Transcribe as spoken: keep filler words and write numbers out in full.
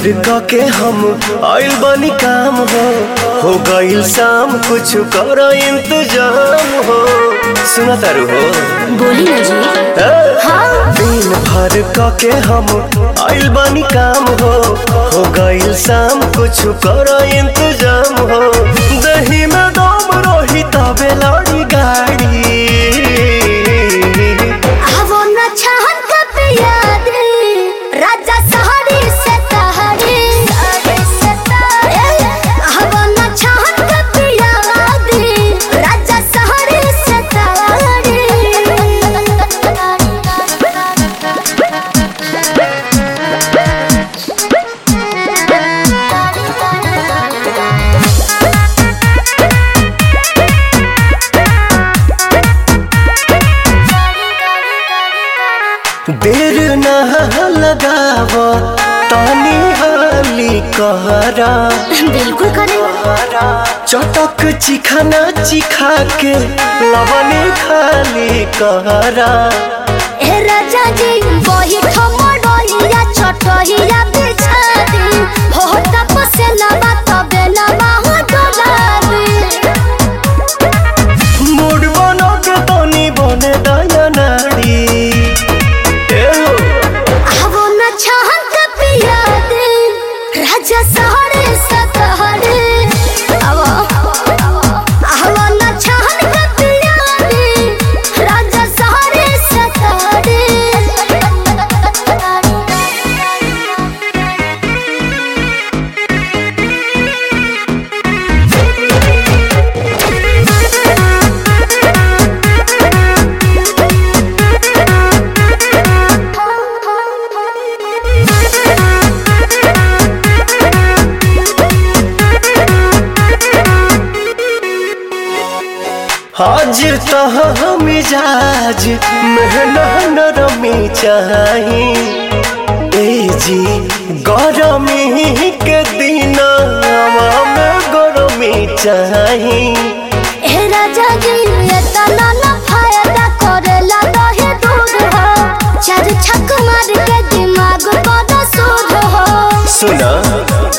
भर के हम आइल बनी काम हो हो गईल शाम कुछ कर इंतजाम हो। सुना तारू हो बोली ना जी। हाँ। दिन भर के हम आइल बनी काम हो हो गईल शाम कुछ कर इंतजाम हो। दही में दम रही तबे लड़ी गाड़ी वो न चाहत कब याद राजा सहारे से तहारे वो न चाहत कब याद राजा सहारे से तहारे। देर ना लगाव तानी हाली कहरा बिल्कुल करे चटक चिखाना चिखा के लवने खाली कहरा। ए राजा जी वही ठमडोइया चटहिया बिछा दी हो तपसे लबा तबे लबा हो डोलाबी मूड बनो के तनी बने दया नाड़ी वो न चाहत पिया दे राजा सहारे सतहरे वो न चाहत पिया दे राजा सहारे सतहरे। आज तह मिजाज मेहना नरमी चाही ए जी गरमी के दिन में गरमी चाही। ए राजा जी ये तना ना फायदा करेला दहे दूध हो चार छक मार के दिमाग बड़ा सूद हो। सुना